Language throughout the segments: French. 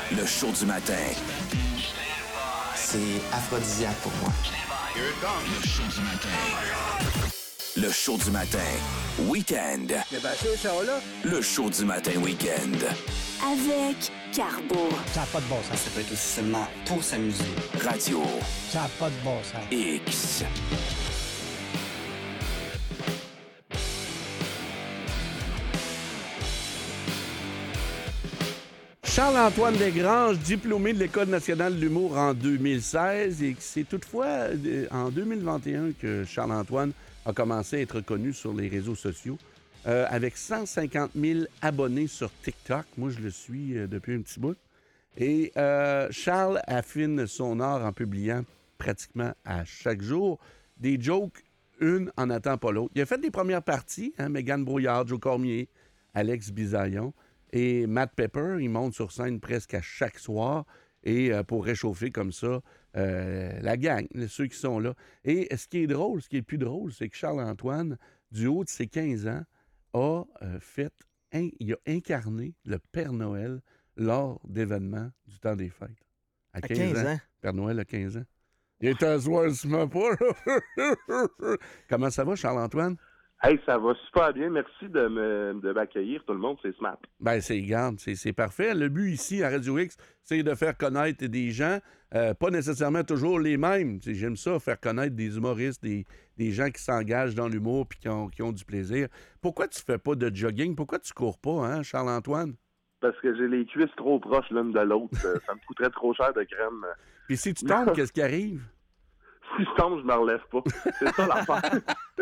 Le show du matin. C'est aphrodisiaque pour moi. Le show du matin. Le show du matin. Week-end. Le show du matin week-end. Avec Carbo. Ça n'a pas de bon sens. Ça peut être aussi seulement pour s'amuser. Radio Ça n'a pas de bon sens. X. Charles-Antoine Desgranges, diplômé de l'École nationale de l'humour en 2016, et c'est toutefois en 2021 que Charles-Antoine a commencé à être connu sur les réseaux sociaux, avec 150 000 abonnés sur TikTok. Moi, je le suis depuis un petit bout. Et Charles affine son art en publiant pratiquement à chaque jour des jokes, une en attend pas l'autre. Il a fait des premières parties, Mégane Brouillard, Joe Cormier, Alex Bisaillon. Et Matt Pepper, il monte sur scène presque à chaque soir et pour réchauffer comme ça la gang, ceux qui sont là. Et ce qui est drôle, ce qui est le plus drôle, c'est que Charles-Antoine, du haut de ses 15 ans, il a incarné le Père Noël lors d'événements du temps des fêtes. À 15 ans. Père Noël a 15 ans. Il est un soir, ce pas. Comment ça va, Charles-Antoine? Hey, ça va super bien. Merci de m'accueillir, tout le monde. C'est smart. Ben, c'est parfait. Le but ici, à Radio X, c'est de faire connaître des gens, pas nécessairement toujours les mêmes. T'sais, j'aime ça, faire connaître des humoristes, des gens qui s'engagent dans l'humour puis qui ont du plaisir. Pourquoi tu fais pas de jogging? Pourquoi tu cours pas, Charles-Antoine? Parce que j'ai les cuisses trop proches l'une de l'autre. Ça me coûterait trop cher de crème. Puis si tu tombes, qu'est-ce qui arrive? Si je tombe, je me relève pas. C'est ça l'affaire.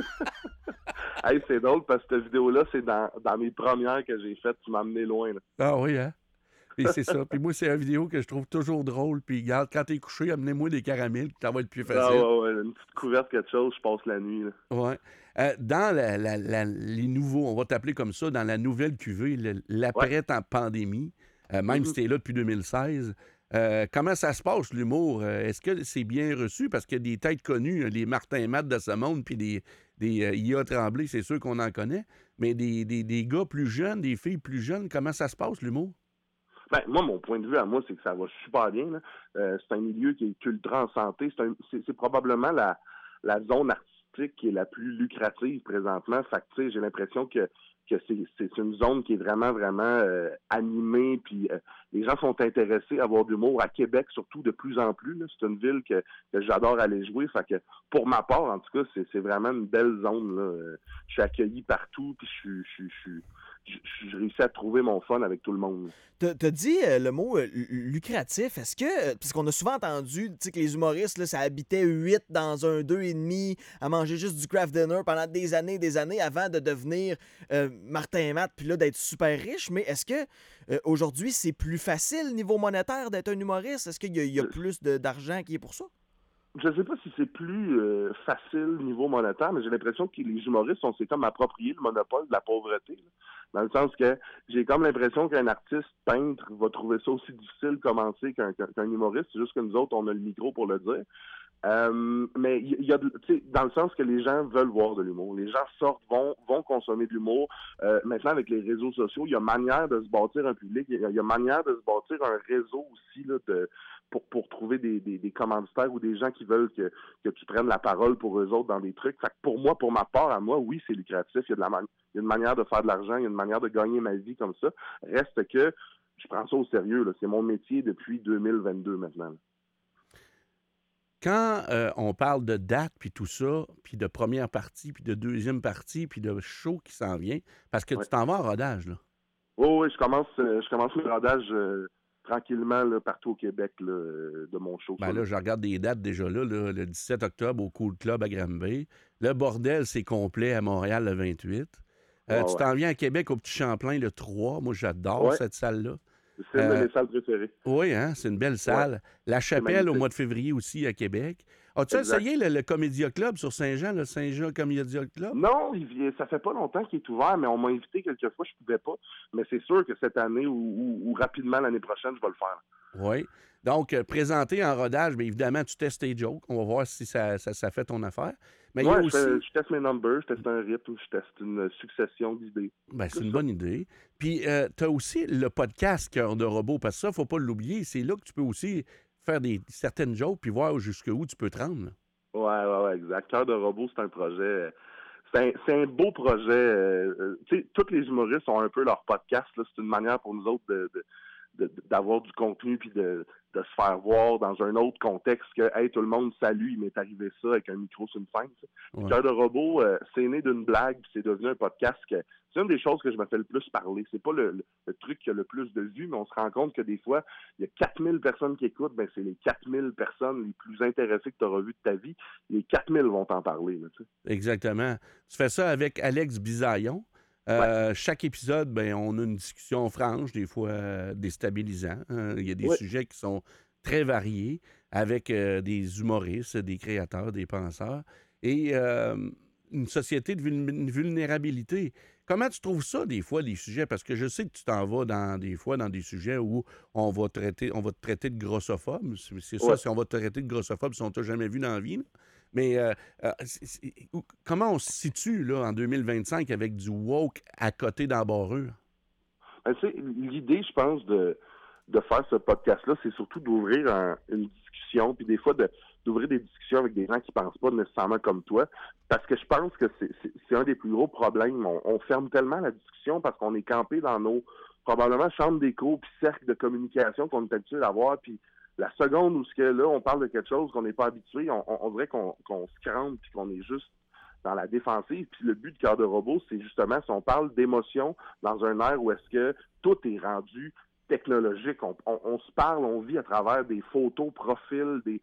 Hey, c'est drôle parce que cette vidéo-là, c'est dans mes premières que j'ai faites. Tu m'as amené loin. Là. Ah oui, hein? Puis c'est ça. Puis moi, c'est une vidéo que je trouve toujours drôle. Puis regarde, quand t'es couché, amenez-moi des caramels, puis ça va être plus facile. Ah ouais, une petite couverte, quelque chose, je passe la nuit. Là. Ouais. Dans les nouveaux, on va t'appeler comme ça, dans la nouvelle cuvée, l'après-pandémie, même si t'es là depuis 2016, comment ça se passe, l'humour? Est-ce que c'est bien reçu? Parce qu'il y a des têtes connues, les Martin Matt de ce monde, puis des I.A. Tremblay, c'est sûr qu'on en connaît, mais des gars plus jeunes, des filles plus jeunes, comment ça se passe, l'humour? Ben, moi, mon point de vue à moi, c'est que ça va super bien. Là. C'est un milieu qui est ultra en santé. C'est probablement la zone artistique qui est la plus lucrative présentement. Fait que, tu sais, j'ai l'impression que c'est une zone qui est vraiment, vraiment animée, puis les gens sont intéressés à avoir de l'humour à Québec, surtout de plus en plus. Là. C'est une ville que j'adore aller jouer. Fait que, pour ma part, en tout cas, c'est vraiment une belle zone. Là. Je suis accueilli partout, puis je réussis à trouver mon fun avec tout le monde. T'as dit le mot lucratif. Est-ce que, puisqu'on a souvent entendu que les humoristes, là, ça habitait 8 dans un 2,5 à manger juste du craft dinner pendant des années avant de devenir Martin et Matt, puis là, d'être super riche. Mais est-ce que aujourd'hui, c'est plus facile niveau monétaire d'être un humoriste? Est-ce qu'il y a plus d'argent qui est pour ça? Je sais pas si c'est plus facile niveau monétaire, mais j'ai l'impression que les humoristes s'est comme approprié le monopole de la pauvreté. Là. Dans le sens que j'ai comme l'impression qu'un artiste peintre va trouver ça aussi difficile de commencer qu'un humoriste. C'est juste que nous autres, on a le micro pour le dire. Mais il y a, dans le sens que les gens veulent voir de l'humour. Les gens sortent, vont consommer de l'humour. Maintenant, avec les réseaux sociaux, il y a manière de se bâtir un public. Il y a manière de se bâtir un réseau aussi là, pour trouver des commanditaires ou des gens qui veulent que tu prennes la parole pour eux autres dans des trucs. Fait que pour moi, pour ma part, à moi, oui, c'est lucratif. Il y a une manière de faire de l'argent, il y a une manière de gagner ma vie comme ça. Reste que je prends ça au sérieux. Là. C'est mon métier depuis 2022 maintenant. Là. Quand on parle de date, puis tout ça, puis de première partie, puis de deuxième partie, puis de show qui s'en vient, parce que tu t'en vas en rodage, là. Oui, je commence le rodage tranquillement là, partout au Québec là, de mon show. Ben là, je regarde des dates déjà là, le 17 octobre au Cool Club à Granby. Le bordel, c'est complet à Montréal le 28. Tu t'en viens à Québec au Petit Champlain le 3. Moi, j'adore cette salle-là. C'est une de mes salles préférées. Oui, hein, c'est une belle salle. Ouais. La Chapelle au mois de février aussi à Québec. As-tu Exact. essayé le Comédia Club sur Saint-Jean, le Saint-Jean Comédia Club? Non, ça fait pas longtemps qu'il est ouvert, mais on m'a invité quelques fois, je pouvais pas. Mais c'est sûr que cette année ou rapidement l'année prochaine, je vais le faire. Oui. Donc, présenté en rodage, bien évidemment, tu testes tes jokes. On va voir si ça fait ton affaire. Mais il y a aussi... je teste mes numbers, je teste un rythme, je teste une succession d'idées. Ben, c'est une bonne idée. Puis, tu as aussi le podcast Cœur de robot, parce que ça, il ne faut pas l'oublier. C'est là que tu peux aussi faire certaines jokes puis voir jusqu'où tu peux te rendre. Ouais, exact. Cœur de robot, c'est un projet... C'est un beau projet. Tu sais, tous les humoristes ont un peu leur podcast. Là. C'est une manière pour nous autres d'avoir du contenu puis de se faire voir dans un autre contexte que « Hey, tout le monde, salut, il m'est arrivé ça avec un micro sur une scène. » Ouais. Cœur de robot, c'est né d'une blague puis c'est devenu un podcast que c'est une des choses que je me fais le plus parler. C'est pas le truc qui a le plus de vues, mais on se rend compte que des fois, il y a 4000 personnes qui écoutent, ben c'est les 4000 personnes les plus intéressées que tu auras vues de ta vie. Les 4000 vont t'en parler. Là, tu sais. Exactement. Tu fais ça avec Alex Bisaillon. Chaque épisode, ben, on a une discussion franche, des fois déstabilisante. Il y a des sujets qui sont très variés avec des humoristes, des créateurs, des penseurs et une société de vulnérabilité. Comment tu trouves ça, des fois, les sujets? Parce que je sais que tu t'en vas des fois dans des sujets où on va te traiter de grossophobe. C'est ça, si on va te traiter de grossophobe, si on t'a jamais vu dans la vie. Là. Mais comment on se situe là, en 2025 avec du woke à côté d'embarrure? L'idée, je pense, de faire ce podcast-là, c'est surtout d'ouvrir une discussion, puis des fois d'ouvrir des discussions avec des gens qui pensent pas nécessairement comme toi, parce que je pense que c'est un des plus gros problèmes. On ferme tellement la discussion parce qu'on est campé dans nos, probablement, chambres d'écho puis cercles de communication qu'on est habitué d'avoir, puis la seconde où là, on parle de quelque chose qu'on n'est pas habitué, on dirait qu'on se crampe puis qu'on est juste dans la défensive. Puis le but de Cœur de robot, c'est justement si on parle d'émotion dans un air où est-ce que tout est rendu technologique. On se parle, on vit à travers des photos, profils, des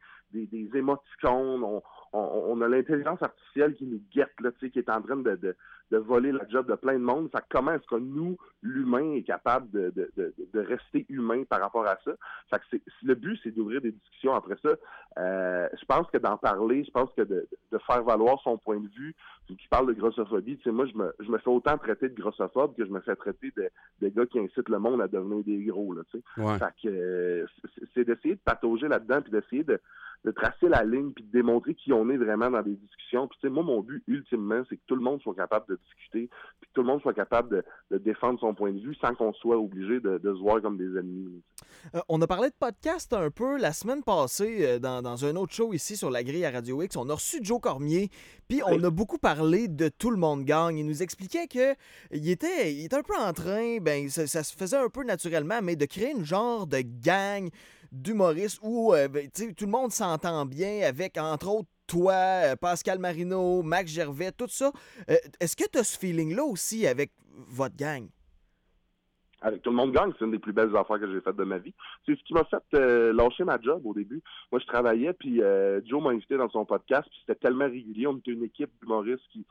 émoticônes. On a l'intelligence artificielle qui nous guette, là, qui est en train de voler la job de plein de monde. Fait que comment est-ce que nous, l'humain, est capable de rester humain par rapport à ça? Fait que le but, c'est d'ouvrir des discussions après ça. Je pense que d'en parler, je pense que de faire valoir son point de vue, qui parle de grossophobie, tu sais, moi, je me fais autant traiter de grossophobe que je me fais traiter de gars qui incitent le monde à devenir des gros, là, tu sais. Ouais. Fait que c'est d'essayer de patauger là-dedans puis d'essayer de tracer la ligne puis de démontrer qui on est vraiment dans des discussions. Puis tu sais, moi, mon but, ultimement, c'est que tout le monde soit capable de discuter puis que tout le monde soit capable de défendre son point de vue sans qu'on soit obligé de se voir comme des ennemis. On a parlé de podcast un peu la semaine passée dans un autre show ici sur la grille à Radio X. On a reçu Joe Cormier, puis on a beaucoup parlé de Tout le monde gagne. Il nous expliquait qu'il était un peu en train, ben ça se faisait un peu naturellement, mais de créer une genre de gang d'humoristes où tout le monde s'entend bien avec, entre autres, toi, Pascal Marino, Max Gervais, tout ça. Est-ce que tu as ce feeling-là aussi avec votre gang? Avec Tout le monde gagne, c'est une des plus belles affaires que j'ai faites de ma vie. C'est ce qui m'a fait lâcher ma job au début. Moi, je travaillais, puis Joe m'a invité dans son podcast, puis c'était tellement régulier. On était une équipe d'humoristes qui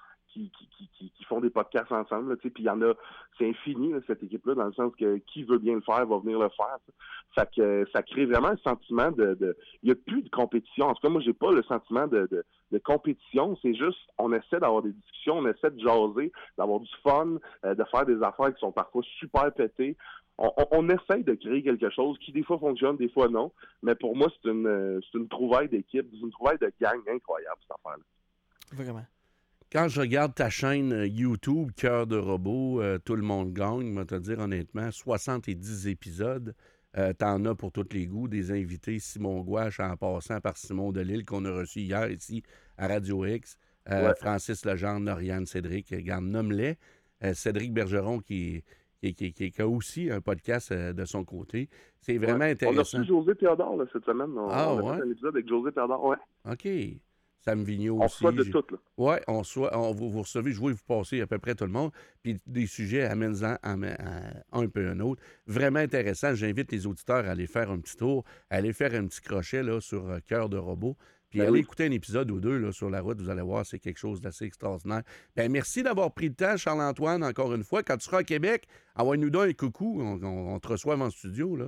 font des podcasts ensemble, puis il y en a, c'est infini, là, cette équipe-là, dans le sens que qui veut bien le faire va venir le faire. Fait que ça crée vraiment un sentiment il n'y a plus de compétition. En tout cas, moi, j'ai pas le sentiment de compétition, c'est juste, on essaie d'avoir des discussions, on essaie de jaser, d'avoir du fun, de faire des affaires qui sont parfois super pétées. On essaye de créer quelque chose qui, des fois, fonctionne, des fois, non. Mais pour moi, c'est une trouvaille d'équipe, c'est une trouvaille de gang incroyable, cette affaire-là. Vraiment. Quand je regarde ta chaîne YouTube, Cœur de robot, Tout le monde gagne, je vais te dire honnêtement, 70 épisodes, t'en as pour tous les goûts, des invités, Simon Gouache en passant par Simon Delille qu'on a reçu hier ici à Radio X, Francis Legendre, Lauriane Cédric, regarde, nomme-les, Cédric Bergeron qui a aussi un podcast de son côté. C'est vraiment intéressant. On a reçu José Théodore là, cette semaine. On a fait un épisode avec José Théodore, OK. Sam Vigneault aussi. On reçoit de tout, là. Oui, vous recevez, je vois vous passez à peu près tout le monde, puis des sujets amènent-en un peu un autre. Vraiment intéressant. J'invite les auditeurs à aller faire un petit tour, à aller faire un petit crochet là, sur Cœur de robot, puis allez écouter un épisode ou deux là, sur la route, vous allez voir, c'est quelque chose d'assez extraordinaire. Bien, merci d'avoir pris le temps, Charles-Antoine, encore une fois. Quand tu seras à Québec, envoie-nous donc un coucou, on te reçoit en studio, là.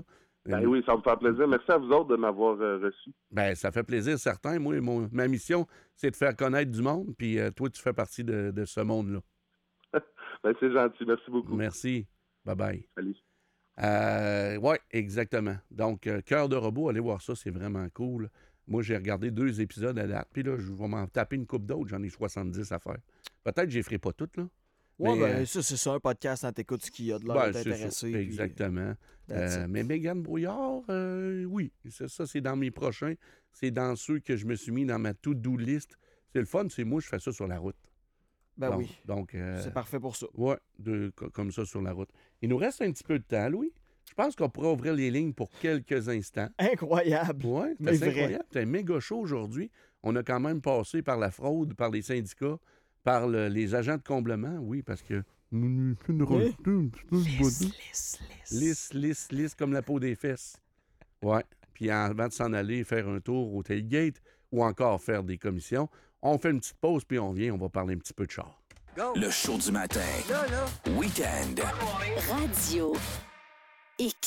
Ben oui, ça me fait plaisir. Merci à vous autres de m'avoir reçu. Ben, ça fait plaisir, certain. Moi, ma mission, c'est de faire connaître du monde, puis toi, tu fais partie de ce monde-là. Ben, c'est gentil. Merci beaucoup. Merci. Bye-bye. Salut. Oui, exactement. Donc, Cœur de robot, allez voir ça, c'est vraiment cool. Moi, j'ai regardé 2 épisodes à date, puis là, je vais m'en taper une coupe d'autres. J'en ai 70 à faire. Peut-être que je les ferai pas toutes, là. Ouais, mais, ça, c'est ça, un podcast quand t'écoutes ce qu'il y a de l'air ben, d'intéressé. c'est ça, exactement. Puis, Mais Mégane Brouillard, oui, ça, c'est dans mes prochains. C'est dans ceux que je me suis mis dans ma to-do list. C'est le fun, c'est moi, je fais ça sur la route. Ben oui. Donc, c'est parfait pour ça. Oui, comme ça sur la route. Il nous reste un petit peu de temps, Louis. Je pense qu'on pourrait ouvrir les lignes pour quelques instants. Incroyable. Oui, c'est incroyable. C'est un méga show aujourd'hui. On a quand même passé par la fraude, par les syndicats, par les agents de comblement. Oui, parce que... Lisse comme la peau des fesses. Ouais. Puis avant de s'en aller faire un tour au tailgate ou encore faire des commissions, on fait une petite pause puis on vient, on va parler un petit peu de char. Le show du matin. Week-end. Radio X.